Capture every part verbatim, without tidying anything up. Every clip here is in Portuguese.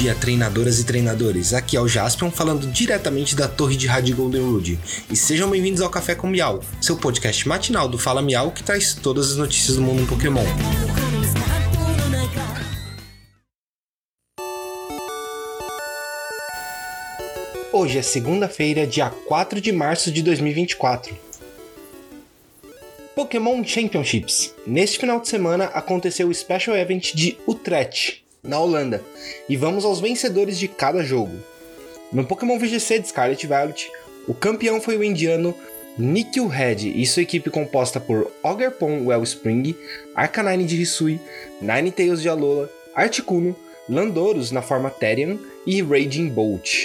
dia, treinadoras e treinadores. Aqui é o Jaspion falando diretamente da torre de rádio Goldenwood. E sejam bem-vindos ao Café com Miau, seu podcast matinal do Fala Miau que traz todas as notícias do mundo Pokémon. Hoje é segunda-feira, dia quatro de março de dois mil e vinte e quatro. Pokémon Championships. Neste final de semana aconteceu o Special Event de Utrecht, na Holanda, e vamos aos vencedores de cada jogo. No Pokémon V G C de Scarlet Violet, o campeão foi o indiano Nikhil-Red e sua equipe composta por Ogerpon Wellspring, Arcanine de Hisui, Ninetales de Alola, Articuno, Landorus na forma Therian e Raging Bolt.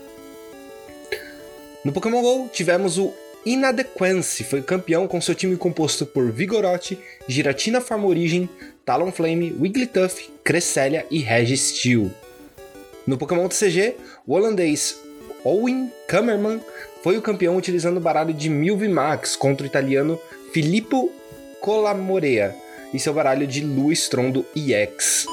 No Pokémon GO tivemos o Inadequance, foi campeão com seu time composto por Vigoroth, Giratina forma Origem, Talonflame, Wigglytuff, Cresselia e Registeel. No Pokémon T C G, o holandês Owen Kammerman foi o campeão utilizando o baralho de Milvimax contra o italiano Filippo Colamorea e seu baralho de Lua Strondo E X.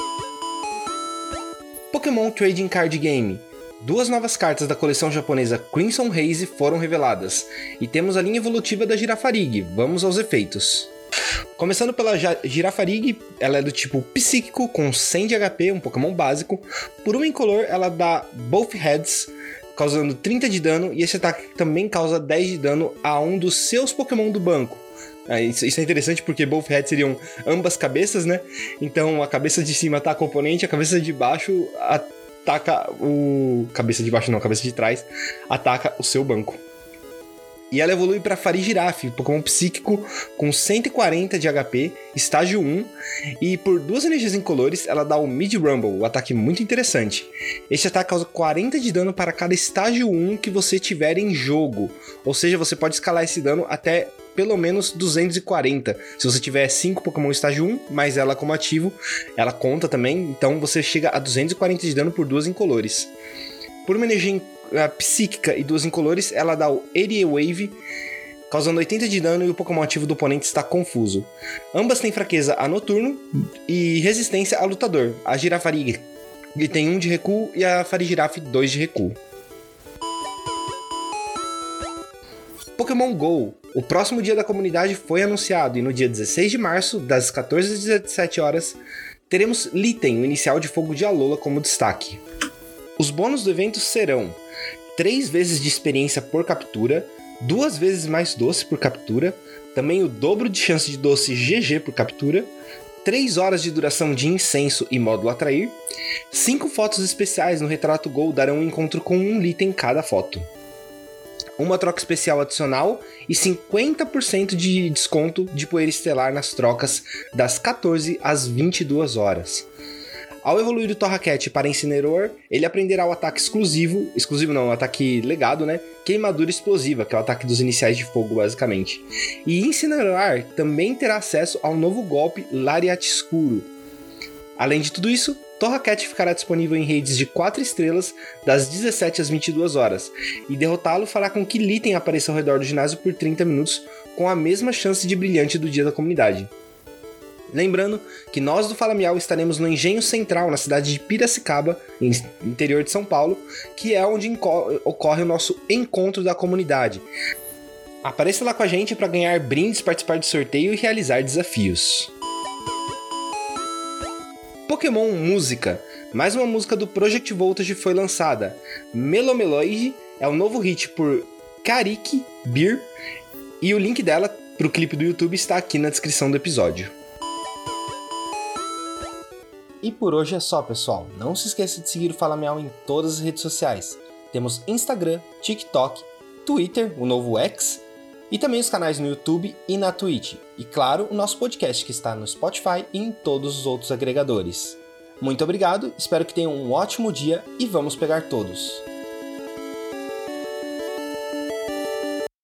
Pokémon Trading Card Game. Duas novas cartas da coleção japonesa Crimson Haze foram reveladas, e temos a linha evolutiva da Girafarig. Vamos aos efeitos. Começando pela Girafarig, ela é do tipo psíquico com cem de H P, um Pokémon básico. Por uma incolor, ela dá Both Heads, causando trinta de dano, e esse ataque também causa dez de dano a um dos seus Pokémon do banco. Isso é interessante porque Both Heads seriam ambas cabeças, né? Então a cabeça de cima ataca o oponente, a cabeça de baixo ataca o... Cabeça de baixo não, cabeça de trás ataca o seu banco. E ela evolui para Farigiraf, Pokémon psíquico com cento e quarenta de H P, estágio um, e por duas energias incolores ela dá o Mid Rumble, um ataque muito interessante. Este ataque causa quarenta de dano para cada estágio um que você tiver em jogo, ou seja, você pode escalar esse dano até pelo menos duzentos e quarenta. Se você tiver cinco Pokémon estágio um, mais ela como ativo, ela conta também, então você chega a duzentos e quarenta de dano por duas incolores. Por uma energia psíquica e duas incolores, ela dá o Aerial Wave, causando oitenta de dano, e o Pokémon ativo do oponente está confuso. Ambas têm fraqueza a Noturno e resistência a Lutador. A Girafarig tem um de recuo e a Farigiraf dois de recuo. Pokémon GO. O próximo dia da comunidade foi anunciado e no dia dezesseis de março, das quatorze às dezessete horas, teremos Litten, o inicial de fogo de Alola, como destaque. Os bônus do evento serão três vezes de experiência por captura, duas vezes mais doce por captura, também o dobro de chance de doce G G por captura, três horas de duração de incenso e módulo atrair, cinco fotos especiais no retrato GO darão um encontro com um Litten cada foto, uma troca especial adicional e cinquenta por cento de desconto de poeira estelar nas trocas das quatorze às vinte e duas horas. Ao evoluir o Torracat para Incineroar, ele aprenderá o ataque exclusivo, exclusivo não, o ataque legado, né? Queimadura explosiva, que é o ataque dos iniciais de fogo, basicamente. E Incineroar também terá acesso ao novo golpe Lariat Escuro. Além de tudo isso, Torracat ficará disponível em raids de quatro estrelas das dezessete às vinte e duas horas, e derrotá-lo fará com que Litten apareça ao redor do ginásio por trinta minutos, com a mesma chance de brilhante do dia da comunidade. Lembrando que nós do Fala Miau estaremos no Engenho Central, na cidade de Piracicaba, no interior de São Paulo, que é onde ocorre o nosso encontro da comunidade. Apareça lá com a gente para ganhar brindes, participar de sorteio e realizar desafios. Pokémon Música. Mais uma música do Project Voltage foi lançada. Melomeloid é o novo hit por Karik Beer, e o link dela para o clipe do YouTube está aqui na descrição do episódio. E por hoje é só, pessoal. Não se esqueça de seguir o Fala Miau em todas as redes sociais. Temos Instagram, TikTok, Twitter, o novo X, e também os canais no YouTube e na Twitch. E claro, o nosso podcast que está no Spotify e em todos os outros agregadores. Muito obrigado, espero que tenham um ótimo dia e vamos pegar todos!